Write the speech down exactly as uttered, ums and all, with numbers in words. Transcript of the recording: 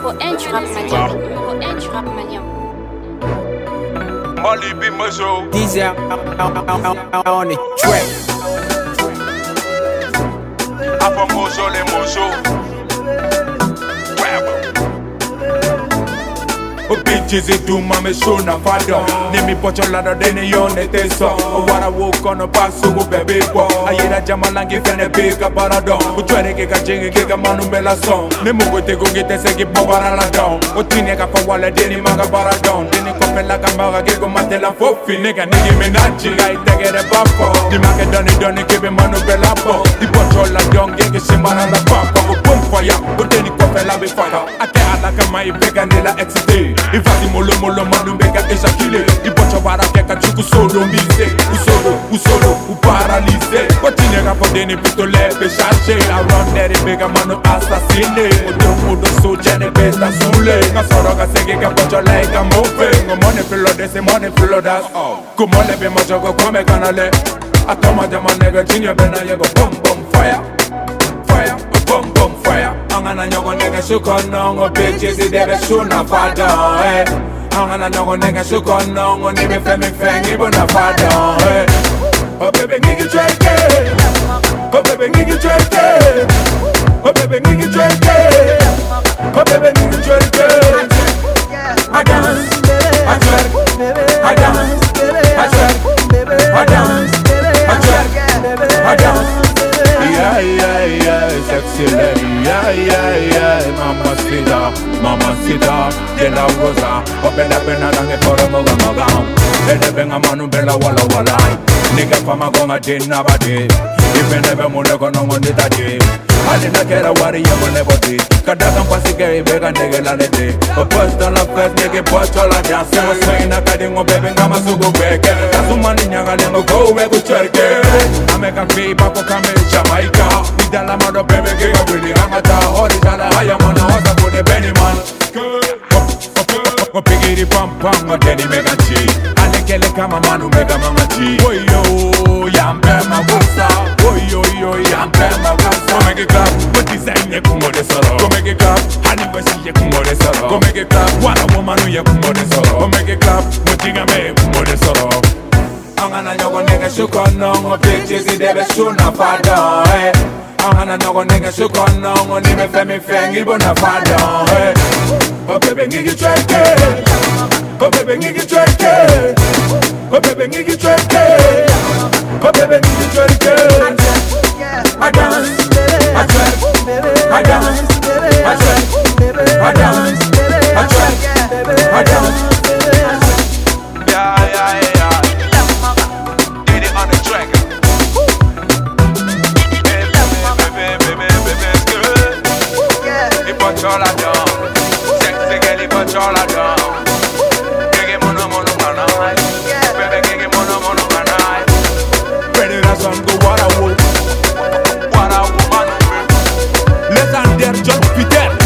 numéro un du rap malien. Numéro un du rap malien. Molly B. Mozo. Deezer on the track. Apa Mozo le Mozo. O bitches it do mame show na fada. Nimi pocho lada deni yone teso. O wara walk on a pass go baby bo. Ayira jamalangi fene bika parado. O twere ke ka jingi ke ka manu bela song. Nemu go te go gete se ki bobara la down. O tine ka fa wala deni maga bara down. Deni ko pela ka maga ke go matela fofi. Nigga nigi menachi ga itege de bafo. Di make doni doni ke be manu bela bo. Di pocho la down ke ke simbara la bafo. O boom fire. O deni ko pela be fire. Ate ala ka mai pega nela excité. Ifati molo molo manu mbeka ejaculé. Ipocho bara keka chuku solo mise. Usolo, usolo, uparalise. Continue rapo deni pitole pe charge. Around there bega manu assassine. Odo odo so jene besta sule. Kasoro ka sege ka pocho like a mofe. Ngomone filo de se mone filo das. Kumole be mojo go kome kanale. Atoma jama nega junior bena yego bom bom fire. Fire, bom bom fire. Angana nyogo nega shuko nongo bitches i debe shuna fada eh. Angana nyogo nega shuko nongo ni me fe me fe ni bona fada eh. Oh baby nigga drink it. Oh baby nigga drink it. Oh baby nigga drink it. Oh baby nigga drink it. I dance, I twerk, I dance, I twerk, I dance, I twerk, I dance. Yeah, yeah, yeah, sexy lady, yeah, yeah, yeah, mamacita, mamacita, de la rosa, open up and I get for a moga moga. Let the bang a manu bella walla walla. Nigga fama gonga din nabadi. If you never mono go no one did that day. I didn't get a worry you will never be. Kadakam pasi gay bega nigga la day. A post on the first nigga post all I dance. I was saying that I didn't baby ngama sugo beke. Kasu mani nyanga lengo go we go cherke. I make a fee bako kame Jamaica. Idala mado baby giga really hamata. Horizala haya mona hosa kune Benny man. Go pigiri pam pam go deni mega chi. Ane kele kama manu mega mama chi. Oyo yambe magusa. Oyo yo yambe magusa. Go make it clap. What design ye kungo de solo. Go make it clap. Hani basi ye kungo de solo. Go make it clap. Wana woman ye kungo de solo. Go make it clap. Mutiga me kungo de solo. Angana nyogo nega shuko nongo bitches i debe shuna fada eh. Angana nyogo nega shuko nongo ni me fe me fe ngi bona fada eh. Oh baby nigga drink it. Oh baby nigga drink it. Oh baby nigga drink it. Oh baby nigga drink it. I dance, I twerk, I dance, I twerk, I dance, I twerk, I dance. Yeah, yeah, yeah. Did it on the track. Baby, baby, baby, baby, it's good. It put all I done. Sexy girl, it put all I done. Gigi mono mono manai. Baby, gigi mono mono manai. Ready to sun go what I want. What I want. Légendaire John Peter.